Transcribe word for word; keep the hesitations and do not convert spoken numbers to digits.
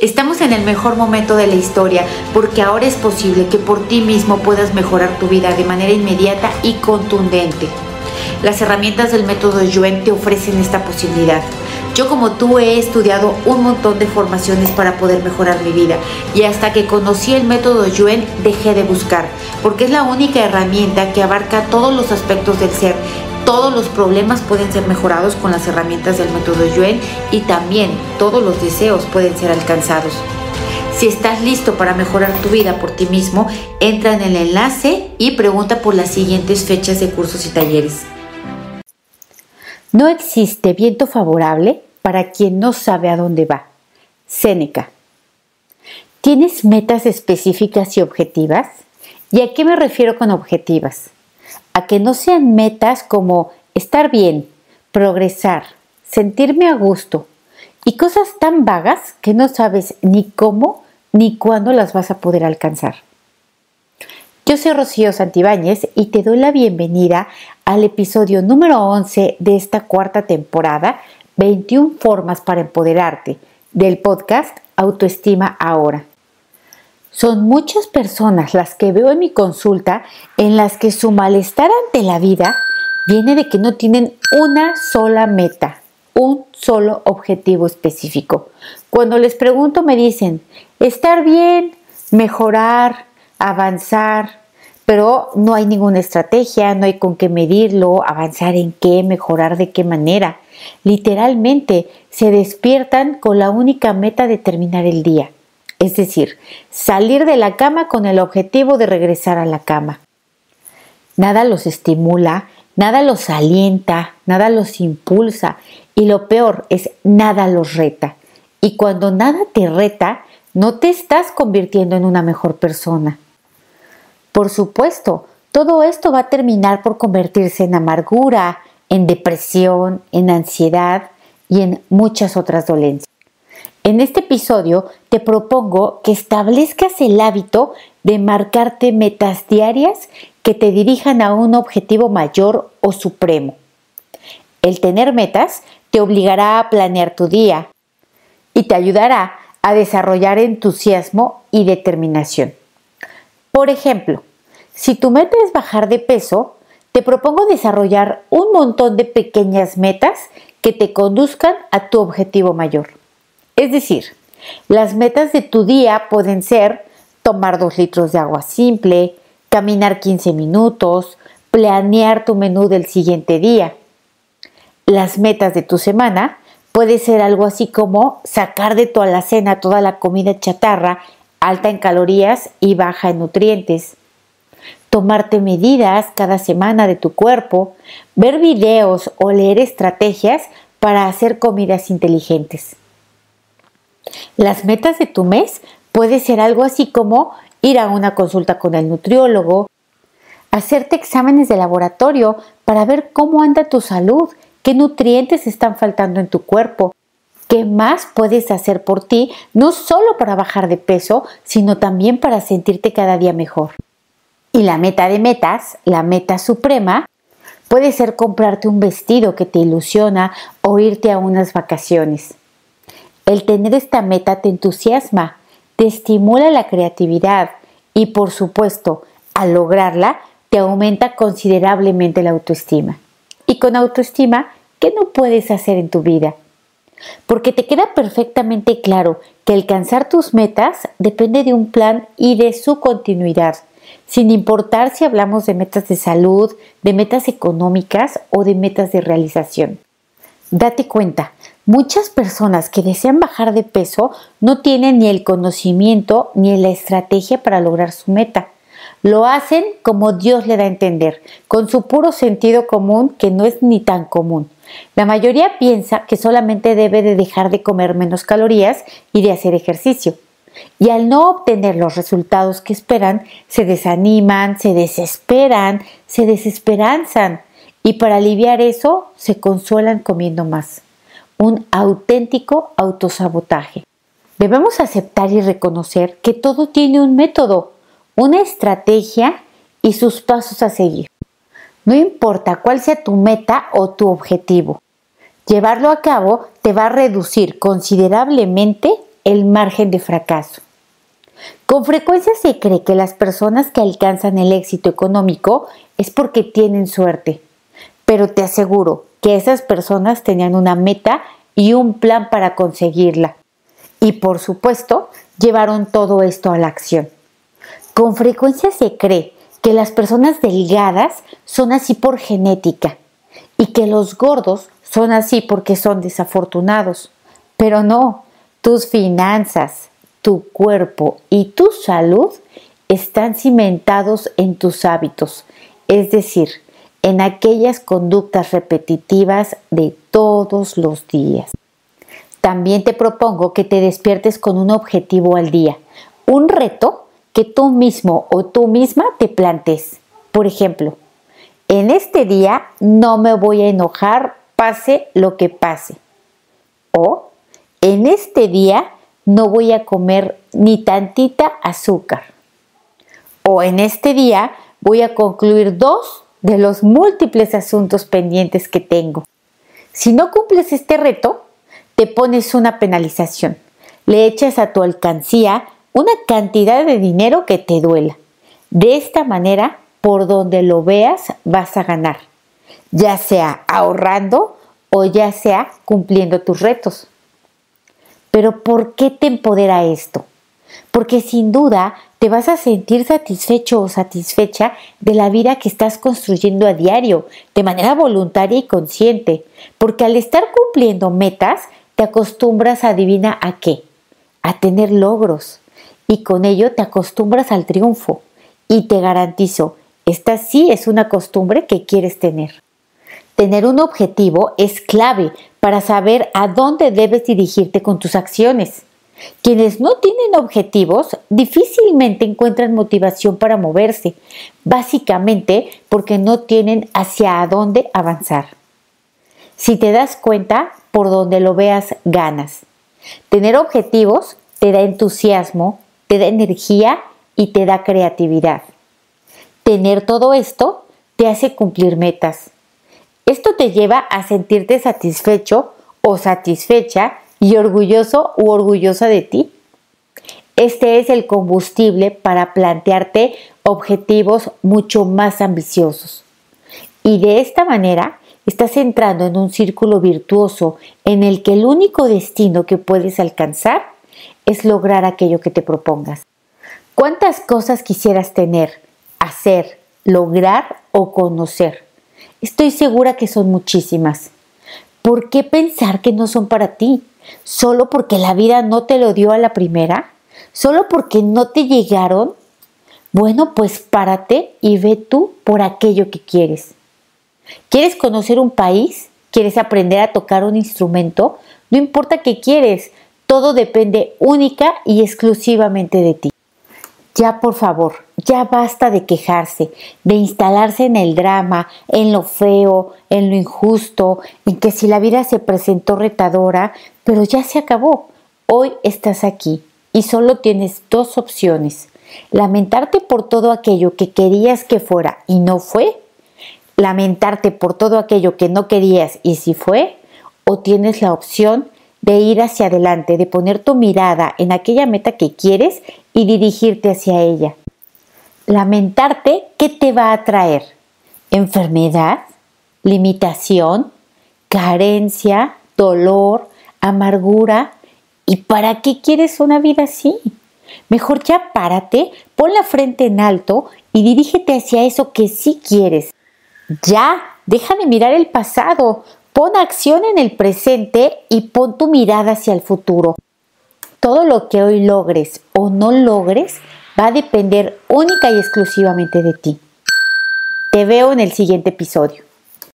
Estamos en el mejor momento de la historia porque ahora es posible que por ti mismo puedas mejorar tu vida de manera inmediata y contundente. Las herramientas del método Yuen te ofrecen esta posibilidad. Yo, como tú, he estudiado un montón de formaciones para poder mejorar mi vida, y hasta que conocí el método Yuen dejé de buscar, porque es la única herramienta que abarca todos los aspectos del ser. Todos los problemas pueden ser mejorados con las herramientas del método Yuen, y también todos los deseos pueden ser alcanzados. Si estás listo para mejorar tu vida por ti mismo, entra en el enlace y pregunta por las siguientes fechas de cursos y talleres. No existe viento favorable para quien no sabe a dónde va. Séneca. ¿Tienes metas específicas y objetivas? ¿Y a qué me refiero con objetivas? A que no sean metas como estar bien, progresar, sentirme a gusto y cosas tan vagas que no sabes ni cómo ni cuándo las vas a poder alcanzar. Yo soy Rocío Santibáñez y te doy la bienvenida al episodio número once de esta cuarta temporada, veintiuna formas para empoderarte, del podcast Autoestima Ahora. Son muchas personas las que veo en mi consulta en las que su malestar ante la vida viene de que no tienen una sola meta, un solo objetivo específico. Cuando les pregunto me dicen, estar bien, mejorar, avanzar, pero no hay ninguna estrategia, no hay con qué medirlo, avanzar en qué, mejorar de qué manera. Literalmente se despiertan con la única meta de terminar el día, es decir, salir de la cama con el objetivo de regresar a la cama. Nada los estimula, nada los alienta, nada los impulsa y lo peor es nada los reta. Y cuando nada te reta, no te estás convirtiendo en una mejor persona. Por supuesto, todo esto va a terminar por convertirse en amargura, en depresión, en ansiedad y en muchas otras dolencias. En este episodio te propongo que establezcas el hábito de marcarte metas diarias que te dirijan a un objetivo mayor o supremo. El tener metas te obligará a planear tu día y te ayudará a desarrollar entusiasmo y determinación. Por ejemplo, si tu meta es bajar de peso, te propongo desarrollar un montón de pequeñas metas que te conduzcan a tu objetivo mayor. Es decir, las metas de tu día pueden ser tomar dos litros de agua simple, caminar quince minutos, planear tu menú del siguiente día. Las metas de tu semana puede ser algo así como sacar de tu alacena toda la comida chatarra, alta en calorías y baja en nutrientes. Tomarte medidas cada semana de tu cuerpo, ver videos o leer estrategias para hacer comidas inteligentes. Las metas de tu mes puede ser algo así como ir a una consulta con el nutriólogo, hacerte exámenes de laboratorio para ver cómo anda tu salud, qué nutrientes están faltando en tu cuerpo, qué más puedes hacer por ti, no solo para bajar de peso, sino también para sentirte cada día mejor. Y la meta de metas, la meta suprema, puede ser comprarte un vestido que te ilusiona o irte a unas vacaciones. El tener esta meta te entusiasma, te estimula la creatividad y, por supuesto, al lograrla, te aumenta considerablemente la autoestima. Y con autoestima, ¿qué no puedes hacer en tu vida? Porque te queda perfectamente claro que alcanzar tus metas depende de un plan y de su continuidad, sin importar si hablamos de metas de salud, de metas económicas o de metas de realización. Date cuenta, muchas personas que desean bajar de peso no tienen ni el conocimiento ni la estrategia para lograr su meta. Lo hacen como Dios le da a entender, con su puro sentido común que no es ni tan común. La mayoría piensa que solamente debe de dejar de comer menos calorías y de hacer ejercicio. Y al no obtener los resultados que esperan, se desaniman, se desesperan, se desesperanzan. Y para aliviar eso, se consuelan comiendo más. Un auténtico autosabotaje. Debemos aceptar y reconocer que todo tiene un método, una estrategia y sus pasos a seguir. No importa cuál sea tu meta o tu objetivo, llevarlo a cabo te va a reducir considerablemente el margen de fracaso. Con frecuencia se cree que las personas que alcanzan el éxito económico es porque tienen suerte, pero te aseguro que esas personas tenían una meta y un plan para conseguirla. Y por supuesto, llevaron todo esto a la acción. Con frecuencia se cree que las personas delgadas son así por genética y que los gordos son así porque son desafortunados. Pero no, tus finanzas, tu cuerpo y tu salud están cimentados en tus hábitos, es decir, en aquellas conductas repetitivas de todos los días. También te propongo que te despiertes con un objetivo al día, un reto que tú mismo o tú misma te plantees. Por ejemplo, en este día no me voy a enojar pase lo que pase. O en este día no voy a comer ni tantita azúcar. O en este día voy a concluir dos de los múltiples asuntos pendientes que tengo. Si no cumples este reto, te pones una penalización. Le echas a tu alcancía una cantidad de dinero que te duela. De esta manera, por donde lo veas, vas a ganar, ya sea ahorrando o ya sea cumpliendo tus retos. Pero ¿por qué te empodera esto? Porque sin duda te vas a sentir satisfecho o satisfecha de la vida que estás construyendo a diario, de manera voluntaria y consciente. Porque al estar cumpliendo metas, te acostumbras, adivina a qué, a tener logros. Y con ello te acostumbras al triunfo. Y te garantizo, esta sí es una costumbre que quieres tener. Tener un objetivo es clave para saber a dónde debes dirigirte con tus acciones. Quienes no tienen objetivos difícilmente encuentran motivación para moverse, básicamente porque no tienen hacia dónde avanzar. Si te das cuenta, por donde lo veas, ganas. Tener objetivos te da entusiasmo, te da energía y te da creatividad. Tener todo esto te hace cumplir metas. Esto te lleva a sentirte satisfecho o satisfecha y orgulloso u orgullosa de ti. Este es el combustible para plantearte objetivos mucho más ambiciosos. Y de esta manera estás entrando en un círculo virtuoso en el que el único destino que puedes alcanzar es lograr aquello que te propongas. ¿Cuántas cosas quisieras tener, hacer, lograr o conocer? Estoy segura que son muchísimas. ¿Por qué pensar que no son para ti? ¿Solo porque la vida no te lo dio a la primera? ¿Solo porque no te llegaron? Bueno, pues párate y ve tú por aquello que quieres. ¿Quieres conocer un país? ¿Quieres aprender a tocar un instrumento? No importa qué quieres, todo depende única y exclusivamente de ti. Ya, por favor, ya basta de quejarse, de instalarse en el drama, en lo feo, en lo injusto, en que si la vida se presentó retadora, pero ya se acabó. Hoy estás aquí y solo tienes dos opciones: lamentarte por todo aquello que querías que fuera y no fue, lamentarte por todo aquello que no querías y sí fue, o tienes la opción de ir hacia adelante, de poner tu mirada en aquella meta que quieres y dirigirte hacia ella. Lamentarte, ¿qué te va a traer? ¿Enfermedad? ¿Limitación? ¿Carencia? ¿Dolor? ¿Amargura? ¿Y para qué quieres una vida así? Mejor ya párate, pon la frente en alto y dirígete hacia eso que sí quieres. Ya, deja de mirar el pasado. Pon acción en el presente y pon tu mirada hacia el futuro. Todo lo que hoy logres o no logres va a depender única y exclusivamente de ti. Te veo en el siguiente episodio.